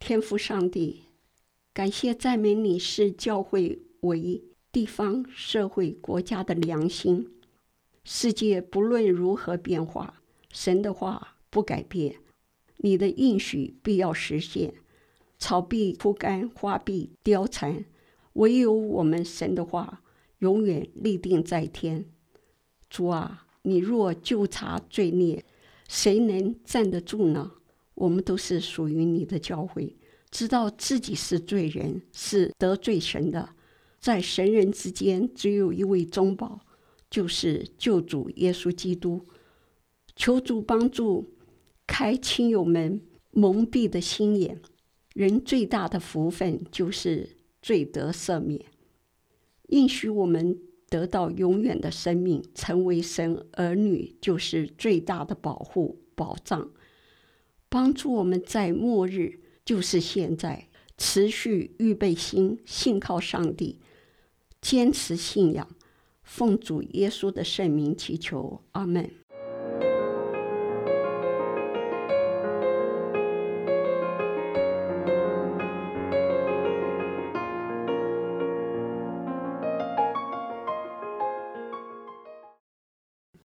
天父上帝，感谢赞美你是教会为地方社会国家的良心。世界不论如何变化，神的话不改变，你的应许必要实现。草必枯干，花必凋残，唯有我们神的话永远立定在天。主啊，你若究察罪孽，谁能站得住呢？我们都是属于你的教会，知道自己是罪人，是得罪神的。在神人之间只有一位中保，就是救主耶稣基督。求主帮助开亲友们蒙蔽的心眼，人最大的福分就是罪得赦免，应许我们得到永远的生命，成为神儿女就是最大的保护保障。帮助我们在末日，就是现在，持续预备心，信靠上帝，坚持信仰，奉主耶稣的圣名祈求，阿们。